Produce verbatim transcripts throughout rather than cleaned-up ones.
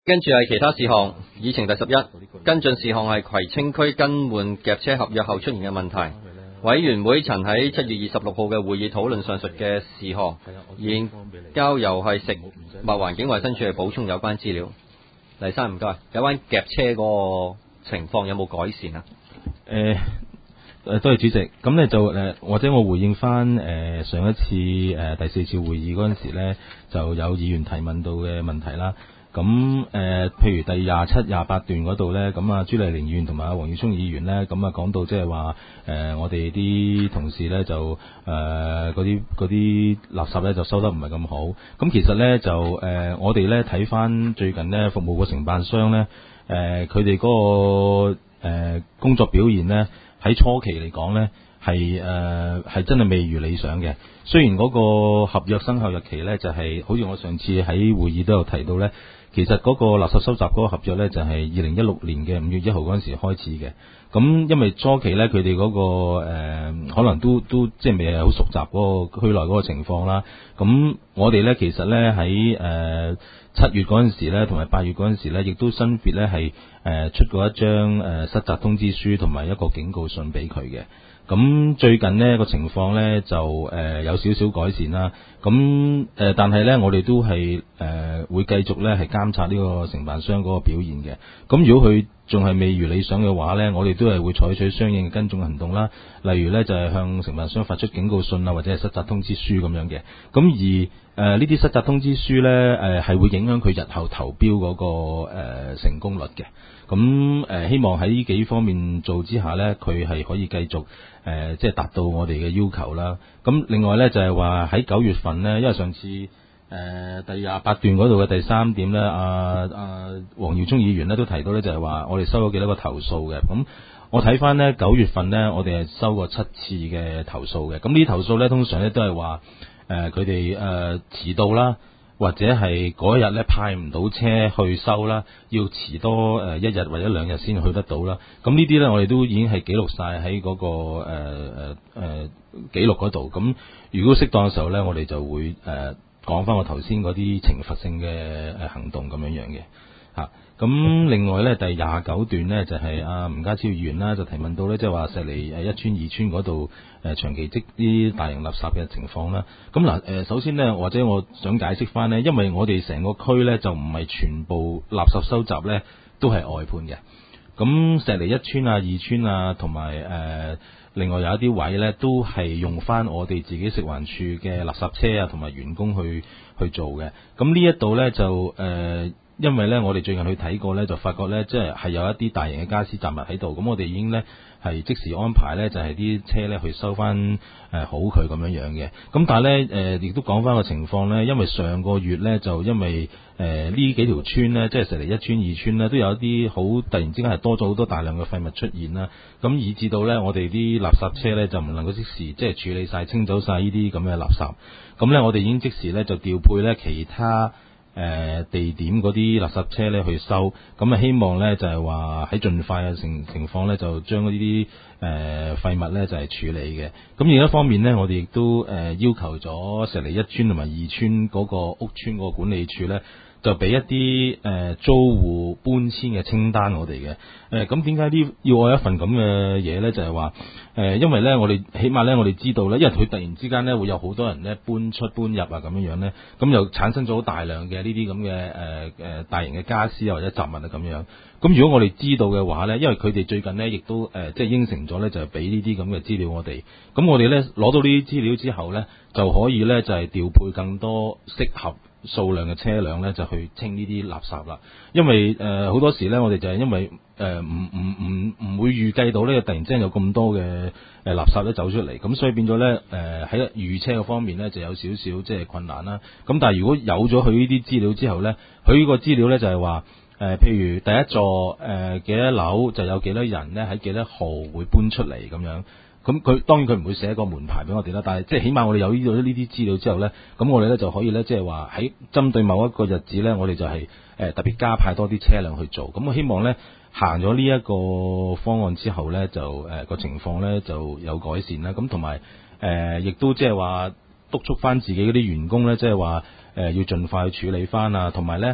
跟住係其他事項，議程第十一，跟進事項係葵青區更換夾車合約後出現嘅問題。委員會曾喺七月二十六號嘅會議討論上述嘅事項，現交由係食物環境衞生署嚟補充有關資料。黎生唔該，有關夾車嗰個情況有冇改善啊？ 誒、呃、誒，多謝主席。咁咧就誒，或者我回應翻誒上一次誒、呃、第四次會議嗰陣時咧，就有議員提問到嘅問題啦。咁誒、呃，譬如第廿七、廿八段嗰度咧，咁啊朱麗玲議員同埋阿黃耀聰議員咧，咁啊講到即係話誒，我哋啲同事咧就誒嗰啲嗰啲垃圾咧就收得唔係咁好。咁其實咧就誒、呃，我哋咧睇翻最近咧服務個承辦商咧，誒佢哋嗰個誒、呃、工作表現咧，喺初期嚟講咧係誒係真係未如理想嘅。雖然嗰個合約生效日期咧就係、是，好似我上次喺會議都有提到咧。其實嗰個垃圾收集嗰個合約呢，就係二零一六年嘅五月一號嗰陣時開始嘅。咁因為初期呢，佢哋嗰個誒、呃、可能都都即係未係好熟習嗰個區內嗰個情況啦。咁我哋呢，其實呢，喺誒七月嗰陣時呢，同埋八月嗰陣時呢，亦都分別呢係誒出過一張誒失責通知書同埋一個警告信俾佢嘅。咁最近呢個情況呢，就誒、呃、有少少改善啦。咁誒、呃，但係呢，我哋都係誒、呃、會繼續呢係監察呢個承辦商嗰個表現嘅。咁如果佢仲係未如理想嘅話呢，我哋都係會採取相應嘅跟蹤行動啦。例如呢，就係、是、向承辦商發出警告信啊，或者係失責通知書咁樣嘅。咁而誒呢啲失責通知書呢，誒、呃、係會影響佢日後投標嗰、那個誒、呃、成功率嘅。咁誒、呃、希望喺呢幾方面做之下呢，佢係可以繼續誒、呃、即係達到我哋嘅要求啦。咁另外呢，就係話喺九月份呢，因為上次誒、呃、第廿八段嗰度嘅第三點呢，阿阿黃耀聰議員呢都提到呢，就係話我哋收咗幾多個投訴嘅。咁我睇翻呢，九月份呢，我哋係收過七次嘅投訴嘅。咁呢啲投訴呢，通常呢都係話誒佢哋誒遲到啦。或者係嗰日咧派唔到車去收啦，要遲多誒一日或者兩日先去得到啦。咁呢啲咧我哋都已經係記錄晒喺嗰個誒誒誒記錄嗰度。咁如果適當嘅時候咧，我哋就會誒講翻我頭先嗰啲懲罰性嘅誒行動咁樣樣嘅嚇。咁另外咧第廿九段咧就係阿吳家超議員啦，就提問到咧即係話石籬誒一村二村嗰度誒長期積啲大型垃圾嘅情況啦。咁嗱誒首先咧或者我想解釋翻咧，因為我哋成個區咧就唔係全部垃圾收集咧都係外判嘅。咁石籬一村啊、二村啊，同埋誒另外有一啲位咧都係用翻我哋自己食環署嘅垃圾車啊，同埋員工去去做嘅。咁呢一度咧就誒。呃因為咧，我哋最近去睇過咧，就發覺咧，即係係有一啲大型嘅家私雜物喺度，咁我哋已經咧係即時安排咧，就係啲車咧去收翻誒好佢咁樣樣嘅。咁但係咧誒，亦都講翻個情況咧，因為上個月咧就因為誒呢、呃、幾條村咧，即係石籬一村、二村咧，都有一啲好突然之間係多咗好多大量嘅廢物出現啦。咁以至到咧，我哋啲垃圾車咧就唔能夠即時即係處理晒、清走晒呢啲咁嘅垃圾。咁咧，我哋已經即時咧就調配咧其他。誒、呃、地點嗰啲垃圾車咧去收，咁啊希望咧就係話喺盡快嘅情情況咧，就將呢啲誒廢物咧就係、是、處理嘅。咁另一方面咧，我哋亦都誒、呃、要求咗石籬一村同埋二村嗰個屋村嗰個管理處咧，就俾一啲誒、呃、租戶搬遷嘅清單我哋嘅。誒咁點解啲要我一份咁嘅嘢咧？就係話誒，因為咧我哋起碼咧我哋知道咧，因為佢突然之間咧會有好多人咧搬出搬入啊咁樣樣咧，咁又產生咗好大量嘅呢啲咁嘅誒誒大型嘅家私啊或者雜物啊咁樣。咁如果我哋知道嘅話咧，因為佢哋最近咧亦都誒、呃、即係應承咗咧，就係俾呢啲咁嘅資料我哋。咁我哋咧攞到呢啲資料之後咧，就可以咧就係、是、調配更多適合數量嘅車輛咧，就去清呢啲垃圾啦。因為誒好、呃、多時咧，我哋就係因為誒唔唔唔唔會預計到咧，突然之間有咁多嘅誒、呃、垃圾咧走出嚟，咁所以變咗咧誒喺預車嘅方面咧就有少少即係困難啦。咁但係如果有咗佢呢啲資料之後咧，佢呢個資料咧就係話誒，譬如第一座誒幾多樓就有幾多人咧喺幾多號會搬出嚟咁樣。咁佢當然佢唔會寫一個門牌俾我哋啦，但係即係起碼我哋有呢度呢啲資料之後咧，咁我哋咧就可以咧即係話喺針對某一個日子咧，我哋就係、是、誒、呃、特別加派多啲車輛去做。咁我希望咧行咗呢一個方案之後咧，就誒個、呃、情況咧就有改善啦。咁同埋誒亦都即係話督促翻自己嗰啲員工咧，即係話誒要盡快去處理翻啊，同埋咧。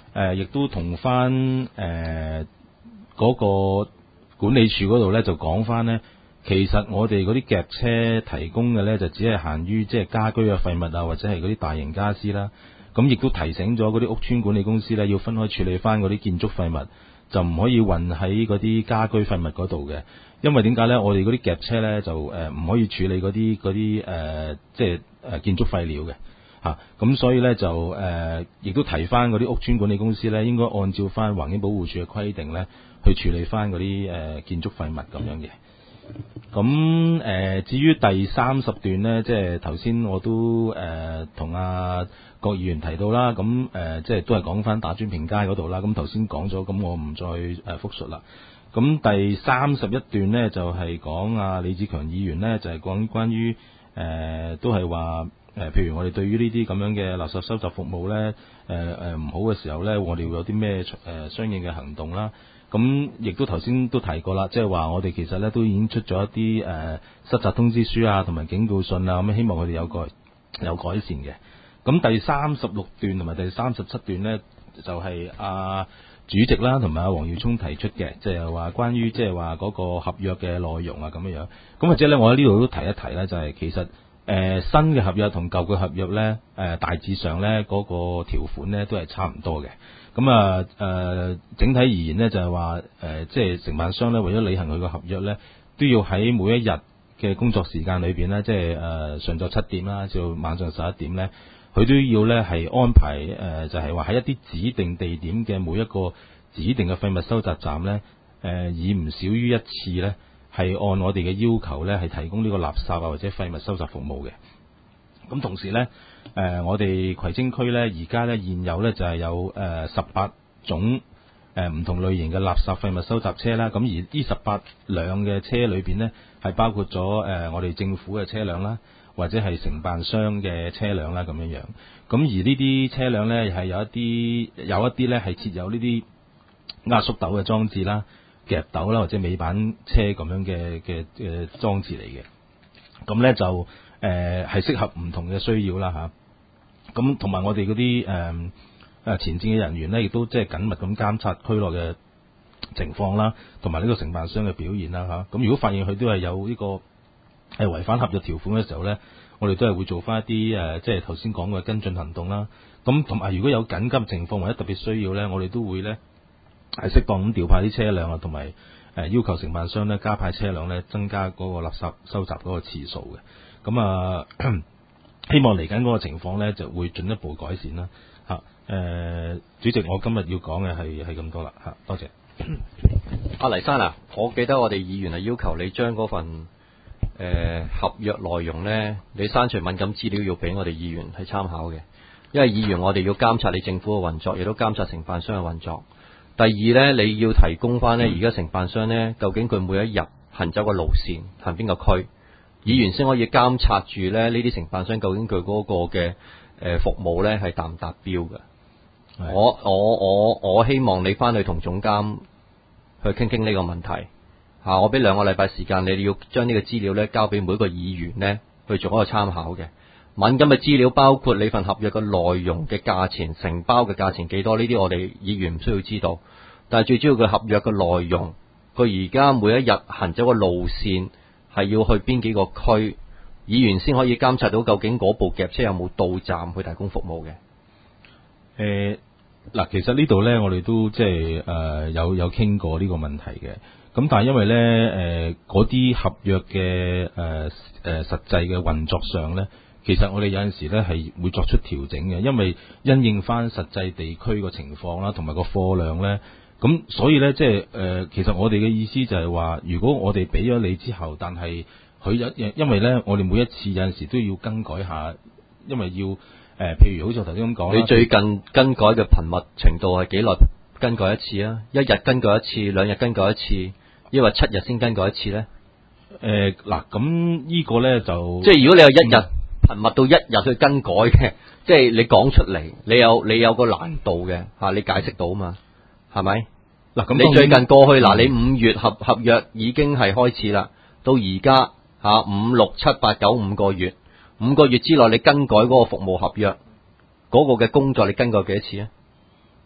誒亦都同翻誒嗰個管理處嗰度咧就講翻咧，其實我哋嗰啲夾車提供嘅咧就只係限於即係家居嘅廢物啊，或者係嗰啲大型家私啦。咁亦都提醒咗嗰啲屋邨管理公司咧，要分開處理翻嗰啲建築廢物，就唔可以運喺嗰啲家居廢物嗰度嘅。因為點解咧？我哋嗰啲夾車咧就誒唔可以處理嗰啲嗰啲誒即係誒建築廢料嘅嚇。咁、啊、所以咧就誒亦、呃、都提翻嗰啲屋邨管理公司咧，應該按照翻環境保護署嘅規定咧，去處理翻嗰啲誒建築廢物咁樣嘅。咁誒、呃，至於第三十段咧，即係頭先我都誒同阿郭議員提到啦。咁誒、呃，即係都係講翻打磚坪街嗰度啦。咁頭先講咗，咁我唔再誒複述啦。咁第三十一段咧，就係、是、講阿李志強議員咧，就係、是、講關於誒、呃，都係話誒，譬如我哋對於呢啲咁樣嘅垃圾收集服務咧，誒誒唔好嘅時候咧，我哋會有啲咩誒相應嘅行動啦。咁亦都頭先都提過啦，即係話我哋其實咧都已經出咗一啲誒失責通知書啊，同埋警告信啊，咁希望佢哋有改有改善嘅。咁第三十六段同埋第三十七段咧，就係、是、阿、啊、主席啦，同埋阿黃耀聰提出嘅，即係話關於即係話嗰個合約嘅內容啊咁樣樣。咁或者咧，我喺呢度都提一提咧，就係、是、其實誒、呃、新嘅合約同舊嘅合約咧，誒、呃、大致上咧嗰、那個條款咧都係差唔多嘅。咁啊誒，整體而言呢，就係話誒，即係承辦商咧，為咗履行佢個合約咧，都要喺每一日嘅工作時間裏邊咧，即係誒、呃、上晝七點啦，至到晚上十一點咧，佢都要咧係安排誒、呃，就係話喺一啲指定地點嘅每一個指定嘅廢物收集站咧，誒、呃、以唔少於一次咧，係按我哋嘅要求咧，係提供呢個垃圾啊或者廢物收集服務嘅。咁同時咧，誒、呃、我哋葵青區咧，而家咧現有咧就係有誒十八種誒唔同類型嘅垃圾廢物收集車啦。咁而呢十八輛嘅車裏邊咧，係包括咗誒、呃、我哋政府嘅車輛啦，或者係承辦商嘅車輛啦咁樣樣。咁而呢啲車輛咧係有一啲有一啲咧係設有呢啲壓縮斗嘅裝置啦、夾斗啦或者尾板車咁樣嘅嘅嘅裝置嚟嘅。咁咧就誒係適合唔同嘅需要啦嚇，咁同埋我哋嗰啲誒誒前線嘅人員咧，亦都即係緊密咁監察區內嘅情況啦，同埋呢個承辦商嘅表現啦嚇。咁如果發現佢都係有呢個係違反合約條款嘅時候咧，我哋都係會做翻一啲誒，即係頭先講嘅跟進行動啦。咁同埋如果有緊急情況或者特別需要咧，我哋都會咧係適當咁調派啲車輛啊，同埋誒要求承辦商咧加派車輛咧，增加嗰個垃圾收集嗰個次數嘅。咁啊，希望嚟緊嗰個情況咧就會進一步改善啦。嚇，誒，主席，我今日要講嘅係係咁多啦。嚇，多謝。 阿黎生啊，我記得我哋議員係要求你將嗰份誒、呃、合約內容咧，你刪除敏感資料要俾我哋議員去參考嘅，因為議員我哋要監察你政府嘅運作，亦都監察承辦商嘅運作。第二咧，你要提供翻咧，而家承辦商咧，究竟佢每一日行走嘅路線，行邊個區？議員先可以監察住咧呢啲承辦商究竟佢嗰個嘅誒服務咧係達唔達標嘅。我我我我希望你翻去同總監去傾傾呢個問題嚇、啊。我俾兩個禮拜時間你，你要將呢個資料咧交俾每個議員咧去做一個參考嘅。敏感嘅資料包括你份合約嘅內容嘅價錢、承包嘅價錢幾多，呢啲我哋議員唔需要知道。但係最主要嘅合約嘅內容，佢而家每一日行走嘅路線。係要去邊幾個區，議員先可以監察到究竟嗰部夾車有冇到站去提供服務嘅。 誒嗱、呃，其實呢度咧，我哋都即係誒有有傾過呢個問題嘅。咁但係因為咧誒嗰啲合約嘅誒誒實際嘅運作上咧，其實我哋有陣時咧係會作出調整嘅，因為因應翻實際地區個情況啦，同埋個貨量咧。咁所以咧，即係誒，其實我哋嘅意思就係話，如果我哋俾咗你之後，但係佢一因為咧，我哋每一次有陣時都要更改下，因為要誒、呃，譬如好似我頭先咁講， 你最近更改嘅頻密程度係幾耐更改一次啊？一日更改一次，兩日更改一次，抑或七日先更改一次咧？ 誒嗱、呃，咁呢個咧就即係如果你有一日頻密到一日去更改嘅，即係你講出嚟，你有你有個難度嘅嚇，你解釋到嘛？係咪？嗱，咁你最近過去嗱，你五月合合約已經係開始啦，到而家吓五六七八九五個月，五個月之內你更改嗰個服務合約嗰、嗰個嘅工作，你更改幾多次啊？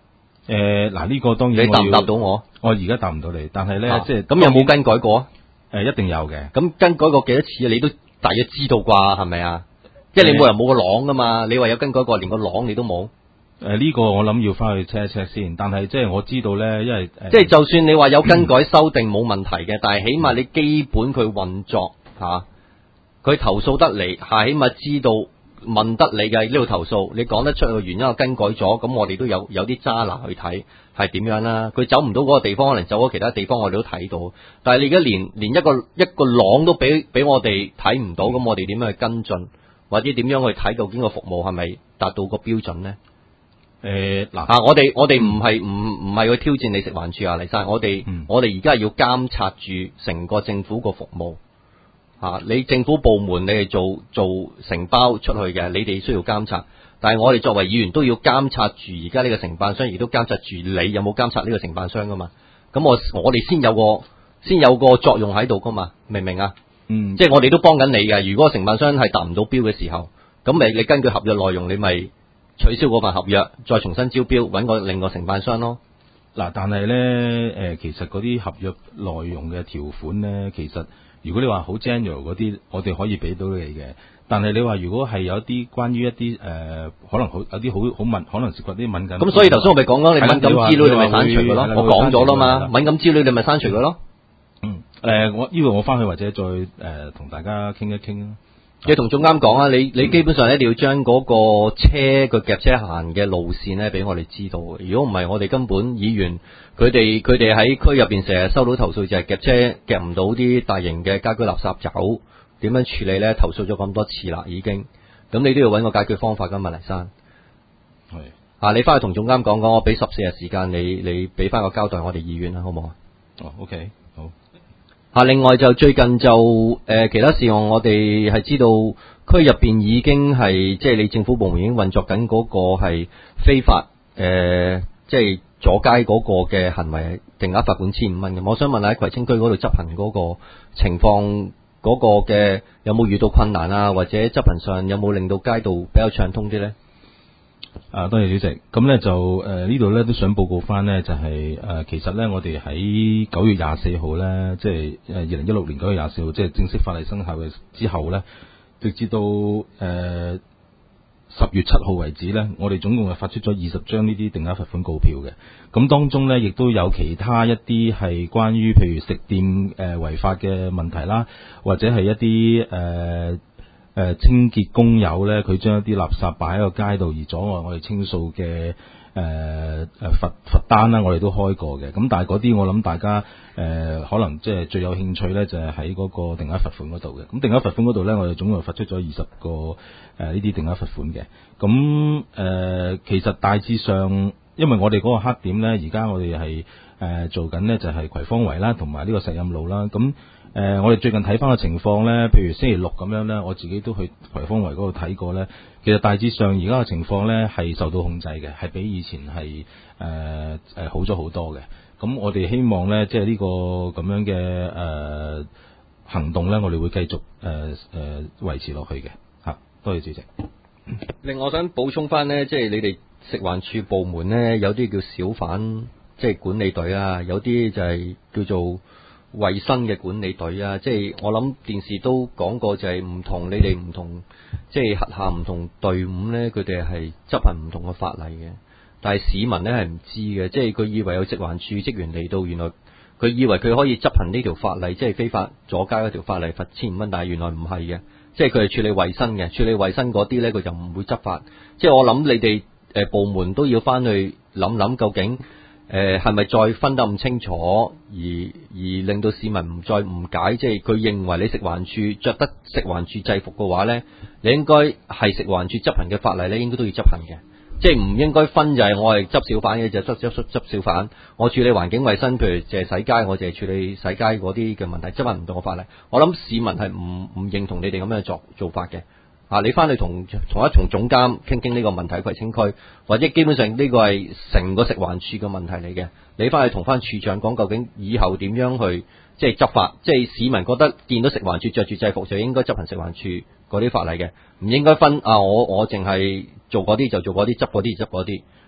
誒嗱呢個當然你答唔我要答到我？ 我而家答唔到你，但係咧、 啊即係咁有冇更改過啊？ 誒、一定有嘅。 咁更改過幾多次啊？你都大約知道啩，係咪啊？即係你冇人冇個廊噶嘛？你話有更改過，連個廊你都冇。 誒呢個我諗要翻去 check 一 check 先，但係即係我知道咧，因為誒即係就算你話有更改修訂冇問題嘅，但係起碼你基本佢運作嚇，佢、投訴得嚟係起碼知道問得你嘅呢度投訴，你講得出個原因，我更改咗，咁我哋都有有啲揸拿去睇係點樣啦。佢走唔到嗰個地方，可能走咗其他地方，我哋都睇到。但係你而家連連一個一個廊都俾俾我哋睇唔到，咁我哋點樣去跟進，或者點樣去睇究竟個服務係咪達到個標準呢？ 誒嗱、 啊！我哋我哋唔係唔唔係去挑戰你食環署啊，黎生，我哋、 嗯、 我哋而家係要監察住成個政府個服務嚇、啊。你政府部門你係做做承包出去嘅，你哋需要監察。但係我哋作為議員都要監察住而家呢個承辦商，亦都監察住你有冇監察呢個承辦商噶嘛。咁我我哋先有個先有個作用喺度噶嘛，明唔明啊？ 嗯， 即係我哋都幫緊你嘅。如果承辦商係達唔到標嘅時候，咁咪你根據合約內容，你咪取消嗰份合約，再重新招標，揾個另個承辦商咯。 嗱，但係咧誒，其實嗰啲合約內容嘅條款咧，其實如果你話好 general 嗰啲，我哋可以俾到你嘅。但係你話如果係有啲關於一啲誒、呃，可能好有啲好好敏，可能涉及啲敏感。 咁所以頭先我咪講咯，你敏感資料你咪刪除佢咯。我講咗啦嘛，敏感資料你咪刪除佢咯。 嗯，誒、呃，我呢個我翻去或者再誒同、呃、大家傾一傾咯。 你同總監講啊，你你基本上一定要將嗰個車個夾車行嘅路線咧，俾我哋知道。如果唔係，我哋根本議員佢哋佢哋喺區入邊成日收到投訴，就係夾車夾唔到啲大型嘅家居垃圾走，點樣處理咧？投訴咗咁多次啦，已經。咁你都要揾個解決方法噶嘛，黎生。 係啊，你翻去同總監講講，我俾十四日時間你，你俾翻個交代我哋議員啦，好唔好啊？ 哦 ，OK，好。 啊！另外就最近就誒、呃、其他事項，我哋係知道區入邊已經係即係你政府部門已經運作緊嗰個係非法誒、呃，即係阻街嗰個嘅行為，定額罰款千五蚊嘅。我想問下喺葵青區嗰度執行嗰個情況，嗰、嗰個嘅有冇遇到困難啊？或者執行上有冇令到街道比較暢通啲呢？ 啊，多謝主席。咁咧就誒、呃、呢度咧都想報告翻呢，就係、是、誒、呃、其實咧我哋喺九月廿四號咧，即係誒二零一六年九月廿四號，即係正式法例生效嘅之後咧，直至到誒十月七號為止咧，我哋總共係發出咗二十張呢啲定額罰款告票嘅。咁當中咧亦都有其他一啲係關於譬如食店誒違、呃、法嘅問題啦，或者係一啲誒。呃誒、呃、清潔工友咧，佢將一啲垃圾擺喺個街道而阻礙我哋清掃嘅誒誒罰罰單啦，我哋都開過嘅。咁但係嗰啲我諗大家誒、呃、可能即係最有興趣咧，就係喺嗰個定額罰款嗰度嘅。咁定額罰款嗰度咧，我哋總共發出咗二十個誒呢啲定額罰款嘅。咁誒、呃、其實大致上，因為我哋嗰個黑點咧，而家我哋係誒做緊咧就係葵芳圍啦，同埋呢個石蔭路啦。咁誒、呃，我哋最近睇翻個情況咧，譬如星期六咁樣咧，我自己都去葵芳圍嗰度睇過咧。其實大致上而家嘅情況咧係受到控制嘅，係比以前係誒誒好咗好多嘅。咁我哋希望咧，即係呢個咁樣嘅誒、呃、行動咧，我哋會繼續誒誒、呃呃、維持落去嘅。嚇，多謝主席。 另外我想補充翻咧，即係你哋食環署部門咧，有啲叫小販即係管理隊啊，有啲就係叫做衛生嘅管理隊啊，即係我諗電視都講過，就係唔同你哋唔同，即係轄下唔同隊伍呢，佢哋係執行唔同嘅法例嘅。但係市民呢係唔知嘅，即係佢以為有食環署職員嚟到，原來佢以為佢可以執行呢條法例，即係非法阻街嗰條法例罰千五蚊，但係原來唔係嘅，即係佢係處理衛生嘅，處理衛生嗰啲呢，佢就唔會執法。即係我諗你哋誒部門都要翻去諗諗究竟。誒係咪再分得咁清楚，而而令到市民唔再誤解？即係佢認為你食環署着得食環署制服嘅話呢，你應該係食環署執行嘅法例呢，應該都要執行嘅。即係唔應該分，就係我係執小販嘅就執執執執小販，我處理環境衛生，譬如淨係洗街，我淨係處理洗街嗰啲嘅問題，執行唔到嘅法例。我諗市民係唔唔認同你哋咁樣做做法嘅。啊！你翻去同同一同總監傾傾呢個問題，葵青區或者基本上呢個係成個食環署嘅問題嚟嘅。你翻去同翻處長講，究竟以後點樣去即係執法？即係市民覺得見到食環署着住制服就應該執行食環署嗰啲法例嘅，唔應該分啊！我我淨係做嗰啲就做嗰啲，執嗰啲就執嗰啲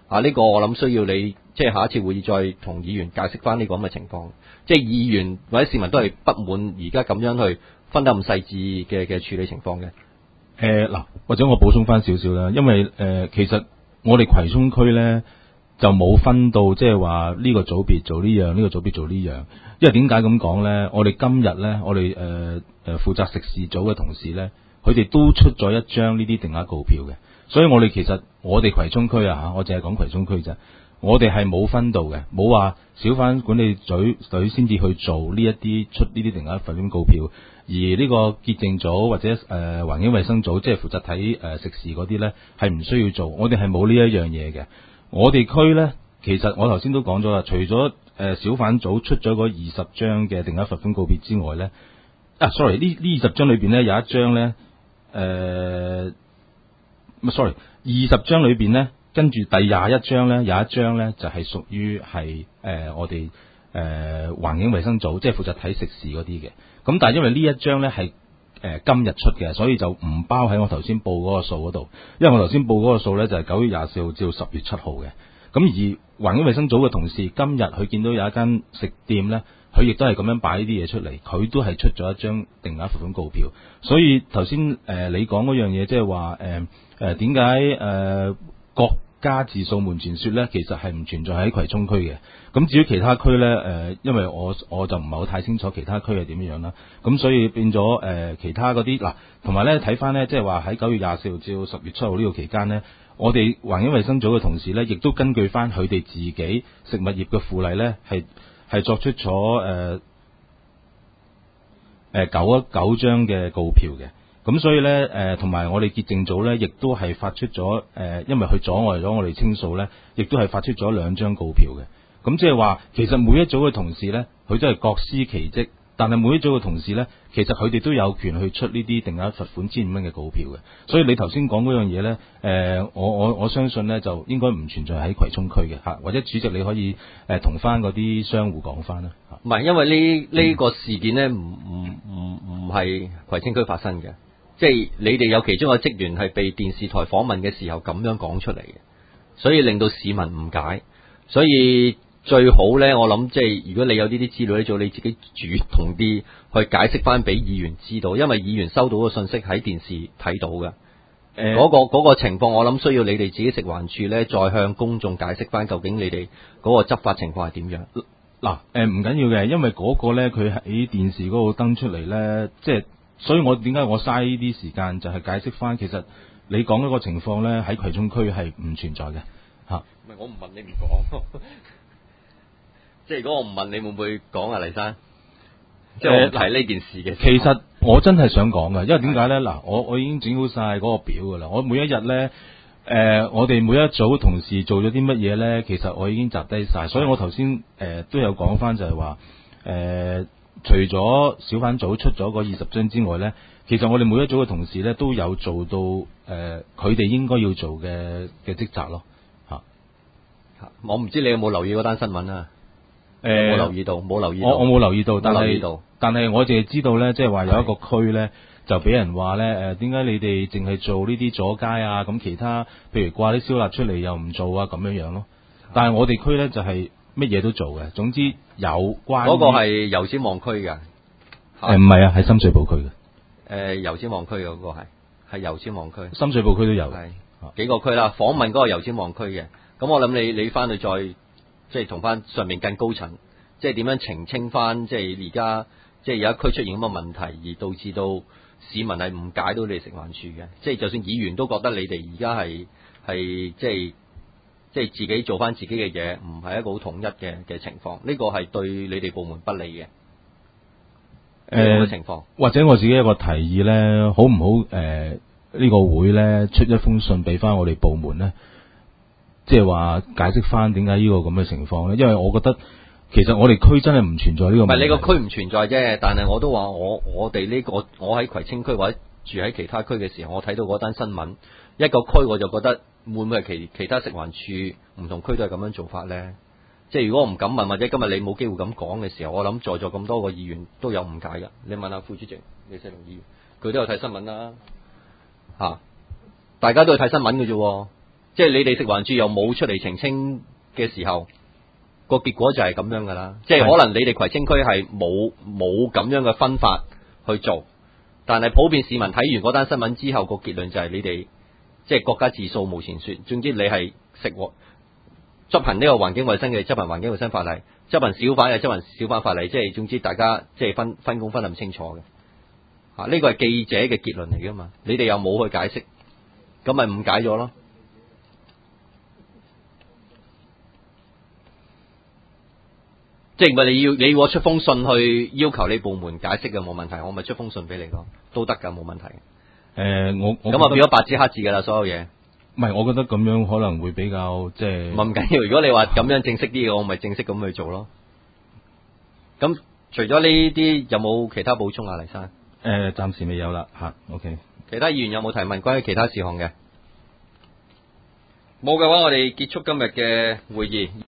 啊，呢、這個我諗需要你即係下一次會議再同議員解釋翻呢個咁嘅情況。即係議員或者市民都係不滿而家咁樣去分得咁細緻嘅嘅處理情況嘅。 誒嗱、呃，或者我補充翻少少啦，因為誒、呃、其實我哋葵涌區咧就冇分到即係話呢個組別做呢樣，呢、這個組別做呢樣。因為點解咁講咧？我哋今日咧，我哋誒誒負責食肆組嘅同事咧，佢哋都出咗一張呢啲定額告票嘅。所以我哋其實我哋葵涌區啊嚇，我淨係講葵涌區啫。我哋係冇分到嘅，冇話小販管理隊隊先至去做呢一啲出呢啲定額罰款告票，而呢個潔淨組或者誒、呃、環境衛生組，即係負責睇誒、呃、食肆嗰啲咧，係唔需要做。我哋係冇呢一樣嘢嘅。我哋區咧，其實我頭先都講咗啦，除咗誒、呃、小販組出咗嗰二十張嘅定額罰款告票之外咧，啊，sorry，呢呢二十張裏邊咧有一張咧，誒、呃，唔係 sorry，二十張裏邊咧。跟住第廿一章咧，有一章咧就係屬於係誒我哋誒、呃、環境衛生組，即係負責睇食肆嗰啲嘅。咁但係因為呢一章咧係誒今日出嘅，所以就唔包喺我頭先報嗰個數嗰度。因為我頭先報嗰個數咧就係九月廿四號至到十月七號嘅。咁而環境衛生組嘅同事今日佢見到有一間食店咧，佢亦都係咁樣擺呢啲嘢出嚟，佢都係出咗一張定額罰款告票。所以頭先誒你講嗰樣嘢，即係話誒誒點解誒各家自掃門前雪咧，其實係唔存在喺葵涌區嘅。咁至於其他區咧，誒、呃，因為我我就唔係好太清楚其他區係點樣啦。咁所以變咗誒、呃，其他嗰啲嗱，同埋咧睇翻咧，即係話喺九月廿四號至到十月七號呢個期間咧，我哋環境衛生組嘅同事咧，亦都根據翻佢哋自己食物業嘅附例咧，係係作出咗誒誒九一九張嘅告票嘅。咁所以咧，誒同埋我哋潔淨組咧，亦都係發出咗誒、呃，因為佢阻礙咗我哋清掃咧，亦都係發出咗兩張告票嘅。咁即係話，其實每一組嘅同事咧，佢都係各司其職，但係每一組嘅同事咧，其實佢哋都有權去出呢啲定額罰款千五蚊嘅告票嘅。所以你頭先講嗰樣嘢咧，誒、呃，我我我相信咧，就應該唔存在喺葵涌區嘅嚇，或者主席你可以誒同翻嗰啲商戶講翻啦。 唔係，因為呢呢、嗯、個事件咧，唔唔唔唔係葵青區發生嘅。即係你哋有其中一個職員係被電視台訪問嘅時候咁樣講出嚟嘅，所以令到市民誤解。所以最好呢，我諗即係如果你有呢啲資料咧，做你自己主動啲去解釋翻俾議員知道，因為議員收到個信息喺電視睇到嘅。誒、呃，嗰、嗰個、嗰個情況，我諗需要你哋自己食環署呢，再向公眾解釋翻究竟你哋嗰個執法情況係點樣。 嗱、呃，誒唔緊要嘅，因為嗰個呢，佢喺電視嗰度登出嚟呢，即係。所以我點解我嘥呢啲時間就係解釋翻，其實你講嗰個情況咧喺葵涌區係唔存在嘅嚇。 唔係我唔問你唔講，即係如果我唔問你會唔會講啊，黎生？即係我提呢件事嘅。 其實我真係想講嘅，因為點解咧？嗱，我我已經整好晒嗰個表㗎啦。我每一日咧，誒、呃，我哋每一組同事做咗啲乜嘢咧，其實我已經集低晒。所以我頭先誒都有講翻，就係話誒。除咗小販組出咗嗰二十張之外咧，其實我哋每一組嘅同事咧都有做到誒，佢哋應該要做嘅嘅職責咯嚇。 我唔知你有冇留意嗰單新聞啊？誒、 呃， 冇留意到，冇留意到。 我我冇留意到，但係到但係我淨係知道咧，即係話有一個區咧就俾人話咧誒，點解你哋淨係做呢啲阻街啊？咁其他譬如掛啲燒臘出嚟又唔做啊咁樣樣咯。但係我哋區咧就係乜嘢都做嘅，總之有關嗰個係油尖旺區嘅。 誒唔係啊，係深水埗區嘅。誒、 呃、油尖旺區嘅嗰個係係油尖旺區， 深水埗區都有係幾個區啦。訪問嗰個油尖旺區嘅，咁我諗你你翻去再即係同翻上面更高層，即係點樣澄清翻，即係而家即係有一區出現咁嘅問題，而導致到市民係誤解到你哋食環署嘅，即係就算議員都覺得你哋而家係係即係即係自己做翻自己嘅嘢，唔係一個好統一嘅嘅情況，呢個係對你哋部門不利嘅。誒、呃，情況或者我自己一個提議咧，好唔好？誒、呃，呢、這個會咧出一封信俾翻我哋部門咧，即係話解釋翻點解呢個咁嘅情況咧？因為我覺得其實我哋區真係唔存在呢個問題。唔係你個區唔存在啫，但係我都話我我哋呢、這個我喺葵青區或者住喺其他區嘅時候，我睇到嗰單新聞，一個區我就覺得會唔會係其其他食環署唔同區都係咁樣做法咧？即係如果我唔敢問，或者今日你冇機會咁講嘅時候，我諗在座咁多個議員都有誤解㗎。你問下副主席李世龍議員，佢都有睇新聞啦，嚇、啊，大家都係睇新聞嘅啫。 即係你哋食環署又冇出嚟澄清嘅時候，個結果就係咁樣噶啦。即係可能你哋葵青區係冇冇咁樣嘅分法去做，但係普遍市民睇完嗰單新聞之後，個結論就係你哋即係國家自掃無前說。總之你係食執行呢個環境衛生嘅執行環境衛生法例，執行小販嘅執行小販法例，即係總之大家即係分分工分得唔清楚嘅。啊，呢個係記者嘅結論嚟噶嘛，你哋又冇去解釋，咁咪誤解咗咯。即係唔係你要你要我出封信去要求你部門解釋嘅冇問題，我咪出封信俾你咯，都得噶冇問題。 誒、呃，我我咁啊變咗白紙黑字噶啦，所有嘢。 唔係，我覺得咁樣可能會比較即係。 唔緊要，如果你話咁樣正式啲嘅，我咪正式咁去做咯。咁除咗呢啲，有冇其他補充啊，黎生？誒、 呃，暫時未有啦，吓 ，OK。 其他議員有冇提問關於其他事項嘅？冇嘅話，我哋結束今日嘅會議。